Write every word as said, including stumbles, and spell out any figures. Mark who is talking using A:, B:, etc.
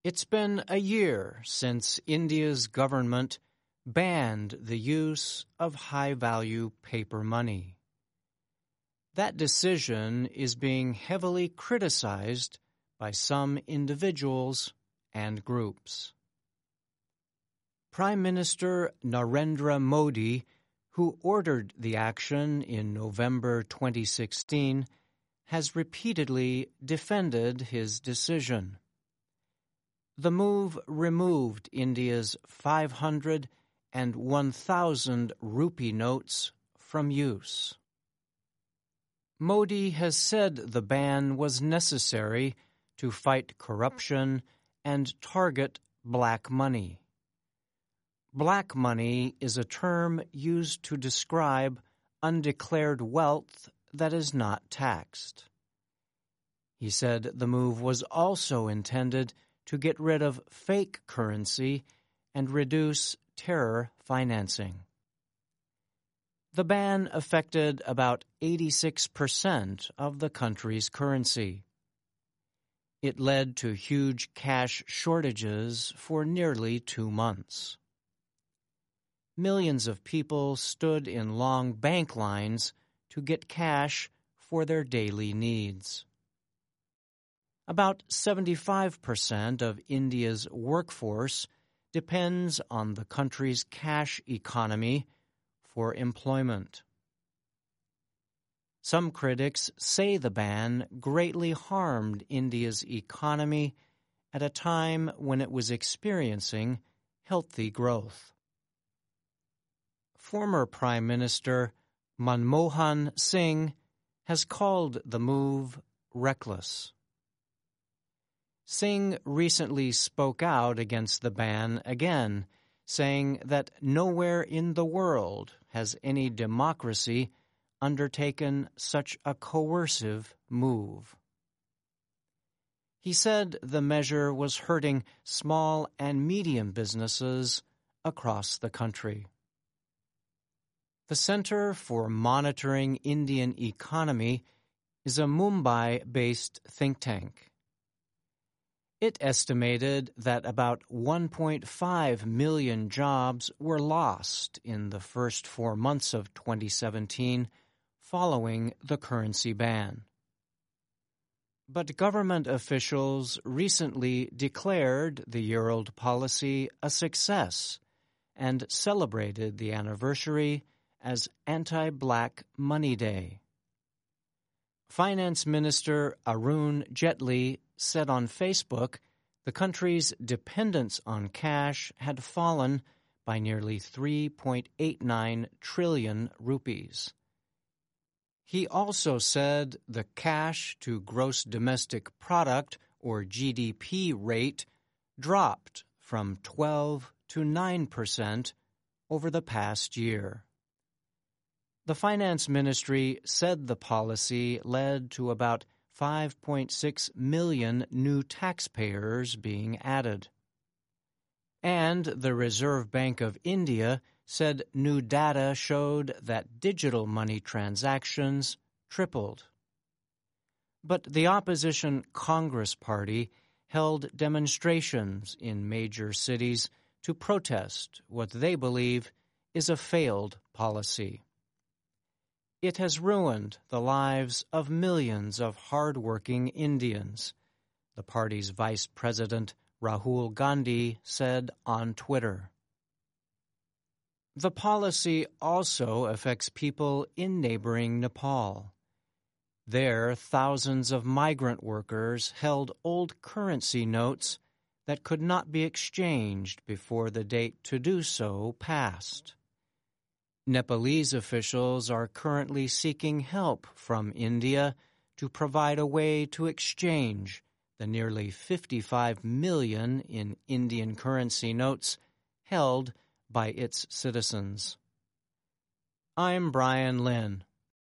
A: It's been a year since India's government banned the use of high-value paper money. That decision is being heavily criticized by some individuals and groups. Prime Minister Narendra Modi, who ordered the action in November twenty sixteen, has repeatedly defended his decision. The move removed India's five hundred and one thousand rupee notes from use. Modi has said the ban was necessary to fight corruption and target black money. Black money is a term used to describe undeclared wealth that is not taxed. He said the move was also intended to get rid of fake currency and reduce terror financing. The ban affected about eighty-six percent of the country's currency. It led to huge cash shortages for nearly two months. Millions of people stood in long bank lines to get cash for their daily needs. About seventy-five percent of India's workforce depends on the country's cash economy for employment. Some critics say the ban greatly harmed India's economy at a time when it was experiencing healthy growth. Former Prime Minister Manmohan Singh has called the move reckless. Singh recently spoke out against the ban again, saying that nowhere in the world has any democracy undertaken such a coercive move. He said the measure was hurting small and medium businesses across the country. The Center for Monitoring Indian Economy is a Mumbai-based think tank. It estimated that about one point five million jobs were lost in the first four months of twenty seventeen following the currency ban. But government officials recently declared the year-old policy a success and celebrated the anniversary as Anti-Black Money Day. Finance Minister Arun Jaitley said on Facebook the country's dependence on cash had fallen by nearly three point eight nine trillion rupees. He also said the cash to gross domestic product, or G D P rate, dropped from twelve to nine percent over the past year. The Finance Ministry said the policy led to about five point six million new taxpayers being added. And the Reserve Bank of India said new data showed that digital money transactions tripled. But the opposition Congress Party held demonstrations in major cities to protest what they believe is a failed policy. It has ruined the lives of millions of hard-working Indians, the party's Vice President Rahul Gandhi said on Twitter. The policy also affects people in neighboring Nepal. There, thousands of migrant workers held old currency notes that could not be exchanged before the date to do so passed. Nepalese officials are currently seeking help from India to provide a way to exchange the nearly fifty-five million in Indian currency notes held by its citizens. I'm Brian Lynn.